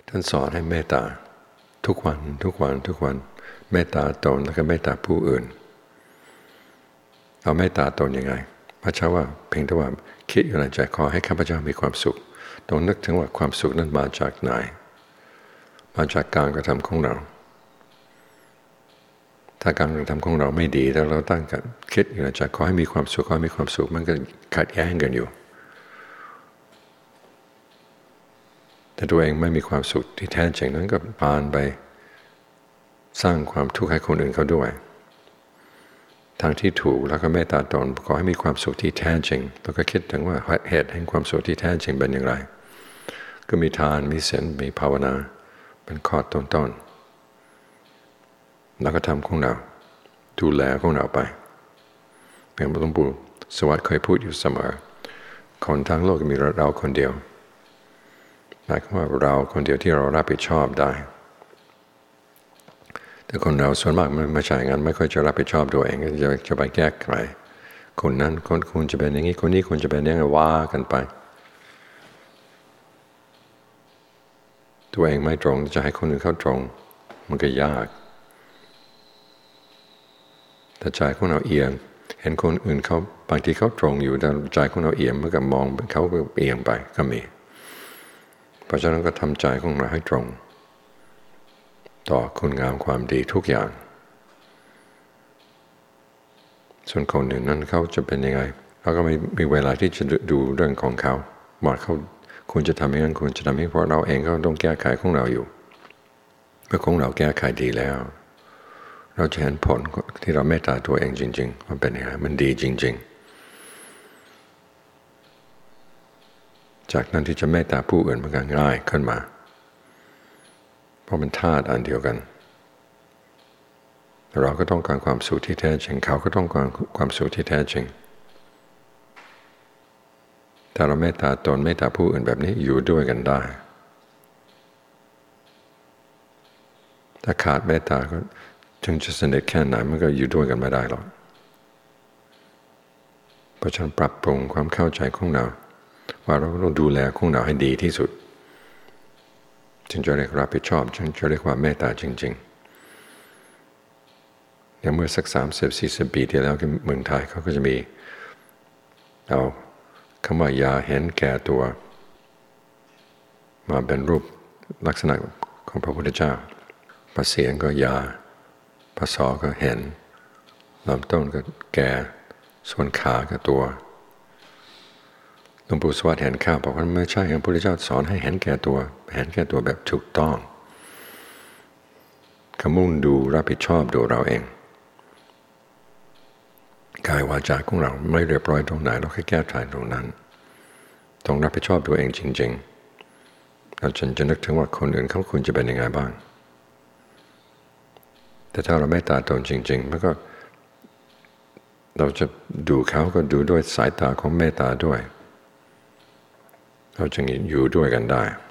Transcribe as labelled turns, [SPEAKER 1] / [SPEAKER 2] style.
[SPEAKER 1] ท่านสอนให้เมตตาทุกวันเมตตาตนแล้วก็เมตตาผู้อื่นเราเมตตาตนยังไงพระเจ้าว่าเพียงแต่ว่าคิดอยู่ในใจขอให้ข้าพเจ้ามีความสุขต้องนึกถึงว่าความสุขนั้นมาจากไหนมาจากการกระทำของเราถ้าการกระทำของเราไม่ดีแล้วเราตั้งกันคิดอยู่ในใจขอให้มีความสุขมันก็ขัดแย้งกันอยู่แต่ตัวเองไม่มีความสุขที่แท้จริงนั้นก็พานไปสร้างความทุกข์ให้คนอื่นเขาด้วยทางที่ถูกแล้วก็เมตตาตนขอให้มีความสุขที่แท้จริงแล้วก็คิดถึงว่าเหตุแห่งความสุขที่แท้จริงเป็นอย่างไรก็มีทานมีศีลมีภาวนาเป็นข้อต้นแล้วก็ทำของเราดูแลของเราไปอย่างหลวงปู่สวัสดิ์เคยพูดอยู่เสมอคนทั้งโลกมีเราคนเดียวหมายความว่าเราคนเดียวที่เรารับผิดชอบได้แต่คนเราส่วนมากไม่ใช่งั้นไม่ค่อยจะรับผิดชอบตัวเองจะไปแก้ไขคนนั้นคนคุณจะเป็นอย่างนี้คนนี้คุณจะเป็นอย่างนี้ว่ากันไปตัวเองไม่ตรงจะให้คนอื่นเขาตรงมันก็ยากแต่ใจของเราเอียงเห็นคนอื่นเขาบางทีเขาตรงอยู่แต่ใจของเราเอียงมันก็มองเขาก็เอียงไปก็มีเพราะฉะนั้นก็ทำใจของเราให้ตรงต่อคุณงามความดีทุกอย่างส่วนคนอื่นนั้นเขาจะเป็นยังไงเราก็ไม่มีเวลาที่จะดูเรื่องของเขาว่าเขาคุณจะทำอย่างนั้นคุณจะทำอย่างนี้เพราะเราเองก็ต้องแก้ไขของเราอยู่เมื่อของเราแก้ไขดีแล้วเราจะเห็นผลที่เราเมตตาตัวเองจริงๆมันเป็นยังไงมันดีจริงๆจากนั้นที่จะเมตตาผู้อื่นมันก็ง่ายขึ้นมาเพราะมันธาตุอันเดียวกันเราก็ต้องการความสุขที่แท้จริงเขาก็ต้องการความสุขที่แท้จริงถ้าเราเมตตาตนเมตตาผู้อื่นแบบนี้อยู่ด้วยกันได้ถ้าขาดเมตตาก็ถึงจะสนิทแค่ไหนมันก็อยู่ด้วยกันไม่ได้หรอกเพราะฉะนั้นปรับปรุงความเข้าใจของเราว่าเราต้องดูแลของเราให้ดีที่สุดจึงจะเรียกรับผิดชอบจึงจะเรียกว่าเมตตาจริงๆอย่างเมื่อสัก30-40 ปีที่แล้วที่เมืองไทยเขาก็จะมีเอาคำว่ายาเห็นแก่ตัวมาเป็นรูปลักษณะของพระพุทธเจ้าพระเสียงก็ยาพระศอกก็เห็นลำต้นก็แก่ส่วนขาก็ตัวหลวงปู่สวัสดิ์เห็นข้าวบอกว่าไม่ใช่พระพุทธเจ้าสอนให้เห็นแก่ตัวแบบถูกต้องขมุ่งดูรับผิดชอบดูเราเองกายวาจาของเราไม่เรียบร้อยตรงไหนเราแค่แก้ไขตรงนั้นต้องรับผิดชอบตัวเองจริงๆเราจะนึกถึงว่าคนอื่นเขาควรจะเป็นยังไงบ้างแต่ถ้าเราไม่ตาตนจริงๆมันก็เราจะดูเขาก็ดูด้วยสายตาของเมตตาด้วยเราจะอยู่ด้วยกันได้